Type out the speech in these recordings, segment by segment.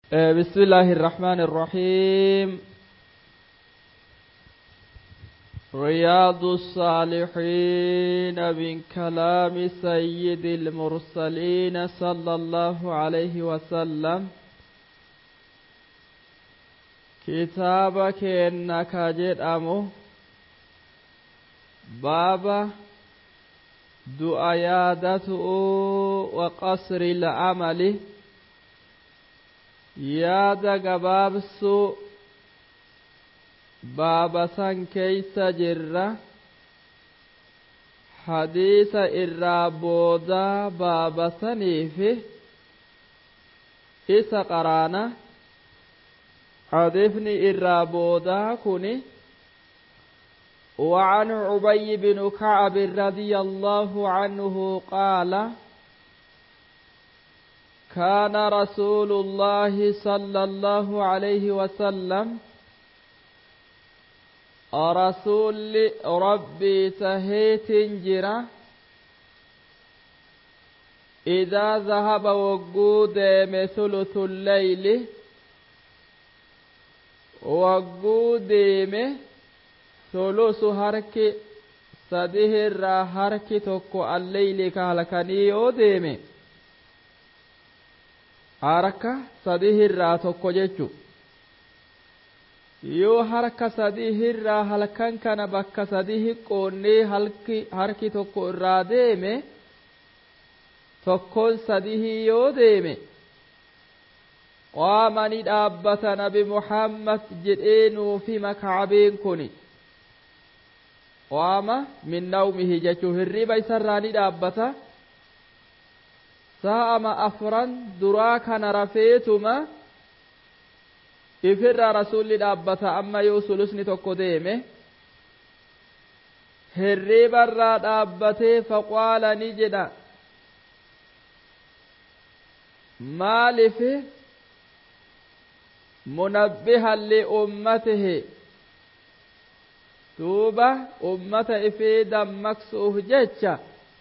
بسم الله الرحمن الرحيم. رياض الصالحين من كلام سيد المرسلين صلى الله عليه وسلم. كتابك إنك جدأمه باب دعيادته وقصر العمل. yaada gabaabsuu baaba san keeysa jirra. hadiisa irraa boodaa baaba saniifi isa qaraana. hadiisni irraa boodaa kuni وعن عبي بن كعب رضي الله عنه قال كان رسول الله صلى الله عليه وسلم رسول ربي تهيت جرا إذا ذهب وجود ثلث الليل وجود ثلث هرك سدهر هرك تكو الليل كالكني وديمه harka sadii irraa tokko jechu. yoo harka sadii irraa halkan kana bakka sadii qoonnee harki tokko irraa deeme tokkoon sadii yoo deeme qaamani dhaabbata nabi Muhammad jedheenuu fi Ka'abeen kuni qaama min nawmihi jechuu hirriba isarraa ni dhaabbata. sa'a afran duraa kana rafeetuma ifirra rasuulli dhaabbata. amma yoo sulusni tokko deeme hirribarraa dhaabbatee faqaala ni jedha maaliif munabbihan li ummatihi duuba ummata ifee dammaqsuuf jecha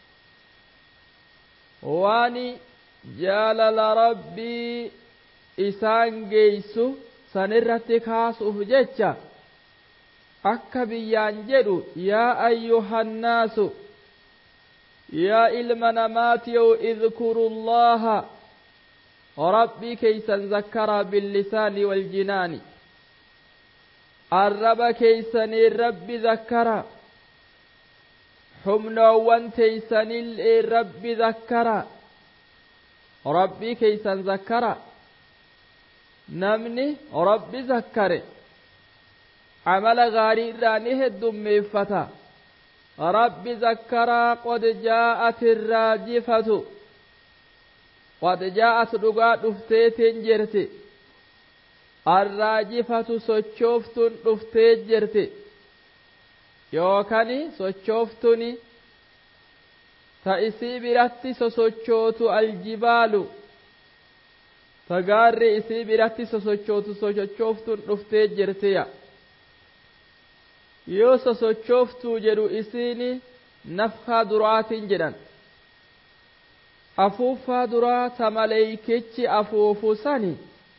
waan jaalala rabbii isaan geessu sanirratti kaasuuf jecha akka biyyaan jedhu yaa ayyuhannaasu yaa ilma namaatiyow idkurullaha rabbii keeysan zakkaraa billisaani waljinaani. arraba keeysanii rabbi zakkara humnoowwan teeysanillee rabbi zakkara. rabbii keeysan zakkara. namni rabbi zakkare amala gaarii irraa ni heddummeeffata. rabbi zakkaraa qad jaa'ati raajifatu qad jaa'at dhugaa dhufteetiin jirti. arraajifatu sochooftuun dhuftee jirti yookaan sochooftuni ta isii biratti sosochootu aljibaalu ta gaarri isii biratti sosochootu sochooftuun dhuftee jirtiya. yoo sosochooftuu jedhu isiini nafhaa duraatiin jedhan afuuffaa duraa ta maleeykichi afuufu sani.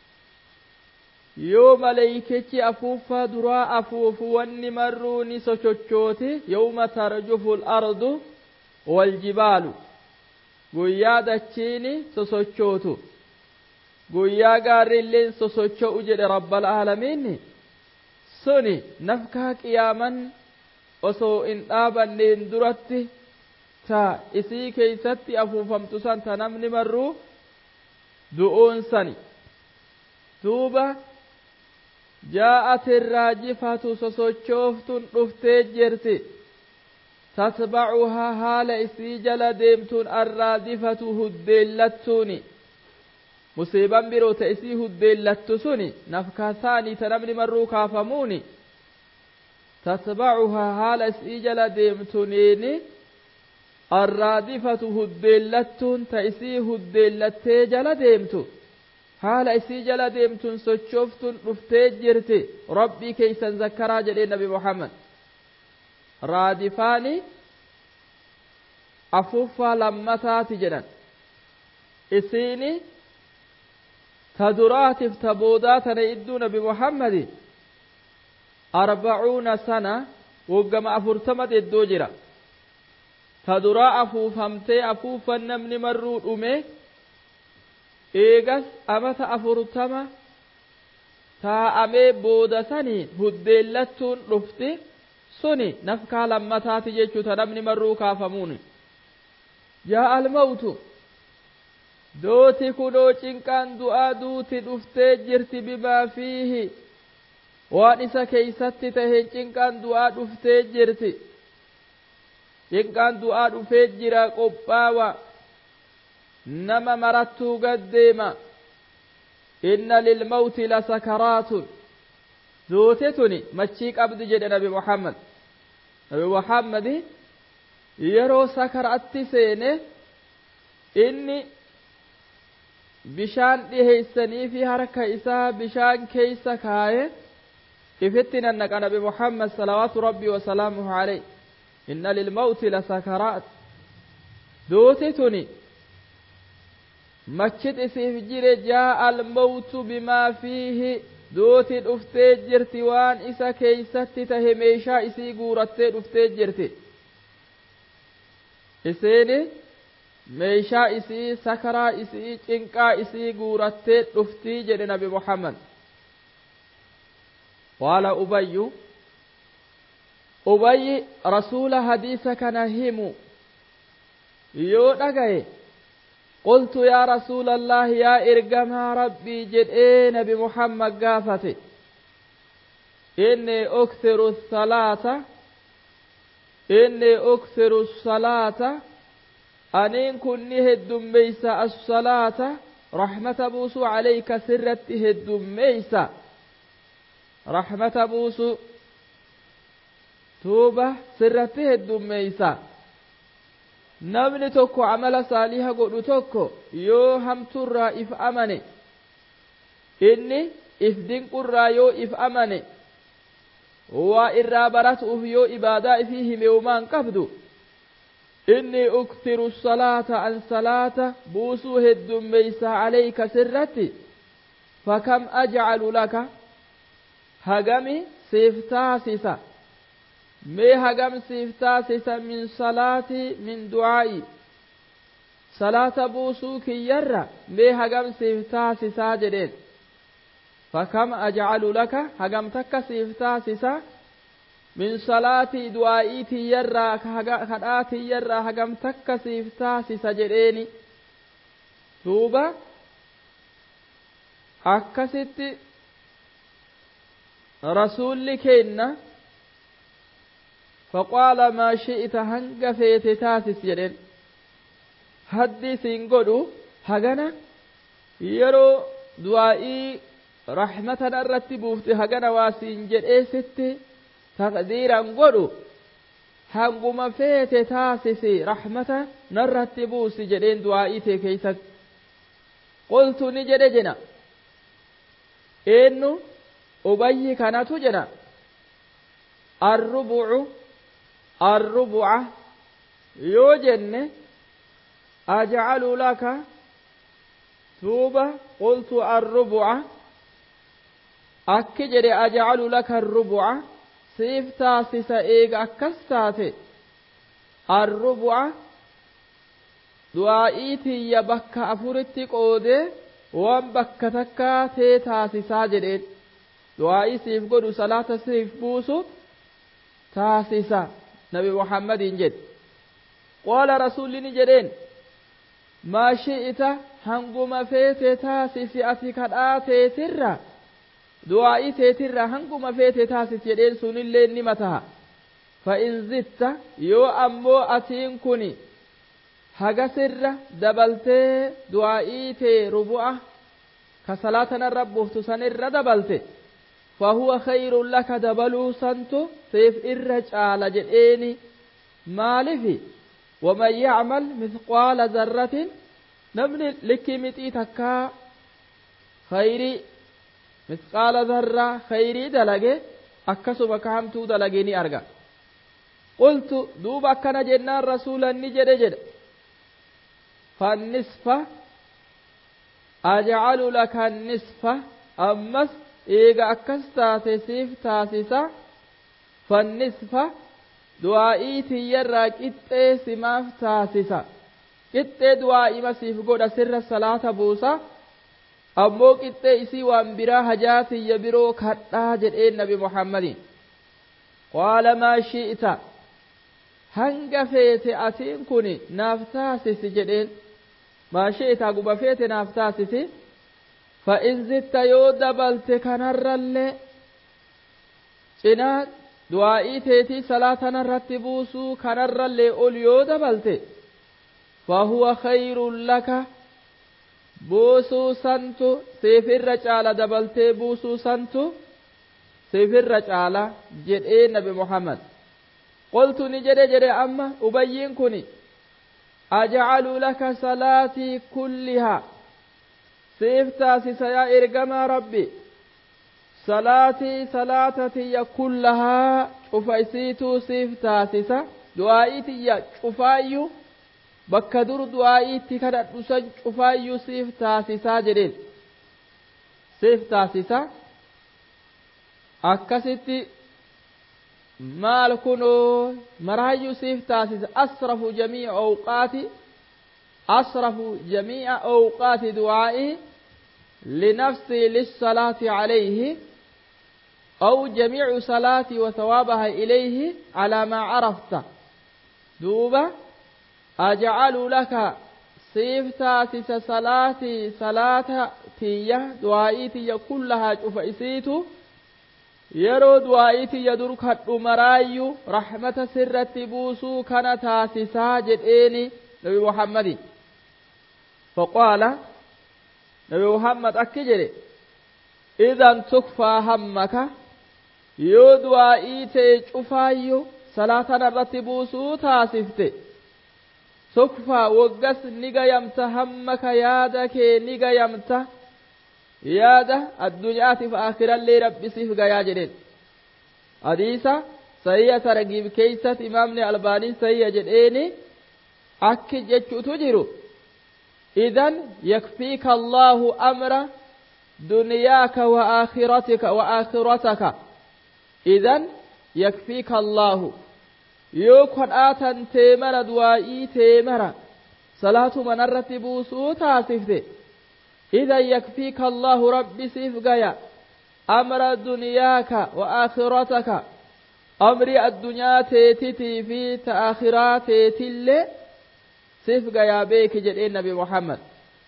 yoo maleeykichi afuuffaa duraa afuufu wanni marruu ni sochochooti. yawma tarjufu al-ardu waljibaalu guyyaa dachiini sosochootu guyyaa gaarrilleen sosocho'u jedhe rabbal aalamiin. suni nafkaa qiyaaman osoo hin dhaabanneen duratti ta isii keeysatti afuufamtu san ta namni marruu du'uun sani. duuba jaa'ati raajifatu sosochooftun dhuftee jirti. tatbacuhaa haala isii jala deemtuun arraadifatu huddeellattuuni. musiiban biroo ta isii huddeellattu suni nafkaasaanii ta namni marruu kaafamuuni. tatbacuhaa haala isii jala deemtuniini arraadifatu huddeellattuun ta isii huddeellattee jala deemtu haala isii jala deemtuun sochooftuun dhuftee jirti. rabbii keeysan zakkaraa jedhee nabi Muhammad. raadifaani afuuffaa lammataati jedhan isiini تدراتف تبوداتنا إدون بمحمد 40 سنة وقم أفرتمت الدوجرة تدراء أفوفمتي أفوفا نمني مرود أمي إيغس أمت أفرتما taa'amee booda sanii huddeellattuun dhufti suni nafkaa lammataati jechuuta namni marruu kaafamuun yaa almawtu dooti kunoo cinqaan du'aa duuti dhuftee jirti bimaa fiihi waan isa keeysatti taheen cinqaan du'aa dhuftee jirti cinqaan du'aa dhufee jira qophaawa nama marattuu gaddeema إن للموت لسكرات دوتتني مچي قبض جد نبي محمد يرو سكرات سينه إني بشان دهيسني في حركة إساء بشان كيسا كاية إفتنا أنك نبي محمد صلوات ربي وسلامه عليه إن للموت لسكرات دوتتني مچت اسيف جيري جاء الموت بما فيه دوتي دفتي جرتي وان إسا كيستي تهميشا إسي قورتي دفتي جرتي إسيني ميشا إسي سكرا إسي چنقا إسي قورتي دفتي جري نبي محمد قال أبي رسول حديثك نهيم يو دغاي قلت يا رسول الله يا إرقما ربي جد نبي محمد قافتي إني أكثر الصلاة أنين كنه الدميسة الصلاة رحمة بوسو عليك سرته الدميسة رحمة بوسو توبة سرته الدميسة namni tokko amala saaliha godhu tokko yoo hamturraa if amane inni if dinqurraa yoo if amane waa irraa baratuuf yoo ibaadaa ifii himeumaan qabdu inni ukthiru salaata an salaata buusuu heddummeeysa alayka sirratti fakam aj'alu laka hagami siif taasisa mee hagam siif taasisa min salaati min du'aa'i salaata buusuu kiyyarra mee hagam siif taasisaa jedheen fakam aj'alu laka hagam takka siif taasisa min salaati du'aa'ii tiyyarraa kadhaa tiyyarraa hagam takka siif taasisa jedheeni duuba akkasitti rasuulli kenna فقال ما شئت هنگ فيت تاسس جدين حديث قدو هغنا يرو دعائي رحمة نرتبوفت هغنا واسين جدئ ست تقديرا قدو هنگما فيت تاسس رحمة نرتبوس جدين دعائي تكيست قلت نجد جنا إنو أبي كانت جنا الربع يوجن أجعل لك توبة قلت الربع أكجر أجعل لك الربع سيف تاسس إيغ أكستات الربع دعائيتي يبك أفرتي قودي وان بك تكاتي تاسسا جدين دعائي سيف قدو صلاة سيف بوسو تاسسا نبي محمد جد قال رسول جدين ما شئت هنگم فيت تاسس أتك آتي ترى دعائي ترى هنگم فيت تاسس جدين سن اللين نمتها فإن زدت يو أمو أتين كني هغا سر دبلت دعائي ربعة كصلاتنا الرب وفتسن دبلت فهو خير لك دبلو سنتو سيف الرجال جديني مالفي ومن يعمل مثقال ذرة نمن لكمتي تكا خيري مثقال ذرة خيري دلقي أكسب كامتو دلقيني أرقى قلت دوبا كان جنان رسولا نجد جد فالنصف أجعل لك النصف أمس إيغا أكستات سيف تاسسا فالنصف دعائيتي يراك إتي سماف تاسسا إتي دعائي مسيف قد سر الصلاة بوسا أموك إتي إسي وانبرا هجاتي يبرو كتا جدئين نبي محمد قال ما شئت هنگا فيت أتين كوني نافتاسس جدئين ما شئت أقوب فيت نافتاسس فإن زدت يود بلت كنر اللي سنات دعائي تيتي صلاة نرتبوسو كنر اللي أول يود بلت فهو خير لك بوسو سنتو سيفر رجال دبلت بوسو سنتو سيفر رجال جدئين نبي محمد قلت نجري جري أما أبين كني أجعل لك صلاتي كلها سيف تاسس يا إرقما ربي صلاتي صلاتتي كلها شفايسيتو سيف تاسس دعائتي شفايو بكدر دعائتي كدت نسج شفايو سيف تاسسا جرين سيف تاسسا أكستي مال كنو مرايو سيف تاسس أصرف جميع أوقات دعائي لنفسي للصلاة عليه أو جميع صلاتي وثوابها إليه على ما عرفت دوبا أجعل لك سيف تاسس صلاة تيه دعائي تيه كلها شفئسيتو يرو دعائتي يدرك مرايو رحمة سرة بوسو كان تاسسا جدئيني نبي محمد فقال نبي محمد أكجري إذا تكفى همك يو دعائتي شفايو صلاة نرتبوسو تاسفت تكفى وقس نيغا يمت همك يادك نيغا يمت yaada addunyaatiif aakhirallee rabbi siif gayaa jedheen hadiisa sahiha targiib keeysatti imaamni albaaniin sahiha jedheeni akki jechuutu jiru idan yakfiika allaahu amra dunyaaka wa aakhirataka idan yakfiika allaahu yoo kadhaatan teemara du'aa'ii teemara salaatu manarratti buusuu taasifte إذا يكفيك الله ربي سيف غايا أمر دنياك وآخرتك أمر الدنيا تيتي في تآخرات تيتي سيف غايا بيك جدين نبي محمد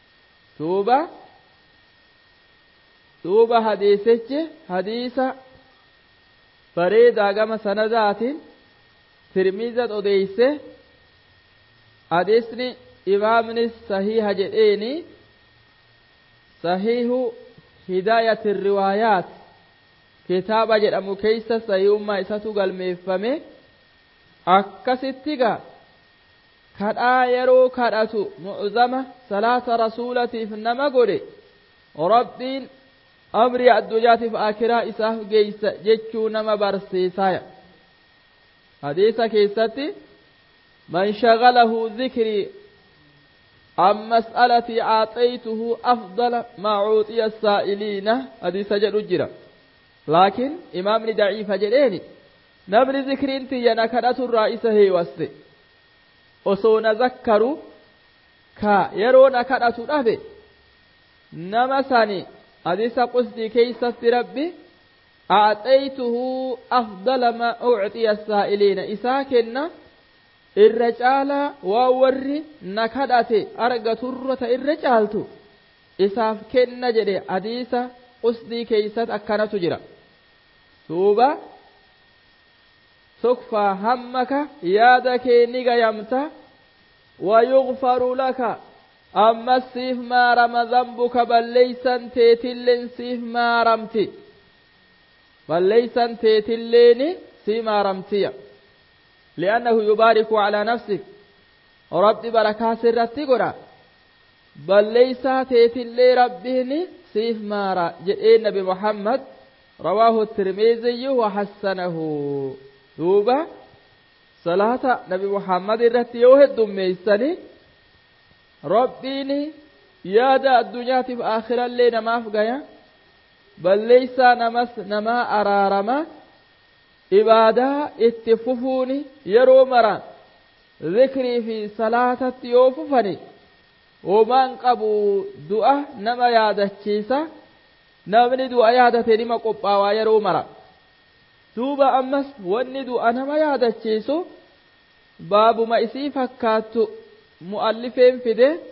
توبة حديثة فريدة قام سندات ترميزة أديسة حديثني إمامني صحيح جديني صحيح هداية الروايات كتاب جرم كيس صحيح ما يساتو قلميفمه أكستيغا كدا يرو كداتو معظمة صلاة رسولتي في النمغوري ربين أمري الدجات في آخرة إساف جيس جيشو نما برسيسايا حديث كيستي من شغله ذكري عن مسألة أعطيته أفضل ما أعطي السائلين حديث جد جرا لكن إمام ضعيف جديني نبر ذكر انت ينكرة الرئيس هي وسط وصون ذكروا كا يرون كرة ربي نمساني حديث قصدي كيسة ربي أعطيته أفضل ما أعطي السائلين إساكنا الرجال ووري نكدته أرغتورة الرجالتو إساف كن جدي حديث قصدي كيسة أكنا تجرى توبة سكفى همك يادك نيغا يمتا ويغفر لك أما السيف ما رم ذنبك بل ليسن تيتلن سيف ما رمتي بل ليسن تيتلين سيما رمتي لأنه يبارك على نفسك رب بركة سرتي قرأ بل ليس تيتلي ربهني سيف مارا جئين نبي محمد رواه الترمذي وحسنه دوبا صلاة نبي محمد الرتي يوهد دميساني ربيني yaada addunyaatiif aakhirallee namaaf gaya balleeysaa namaa araarama ibaadaa itti fufuuni yeroo mara zikrii fi salaatatti yoo fufani homaan qabu du'a nama yaadachiisa namni du'a yaadate nima qophaawaa yeroo mara duuba ammas wanni du'a nama yaadachiisu baabuma isii fakkaattu mu'allifeen fide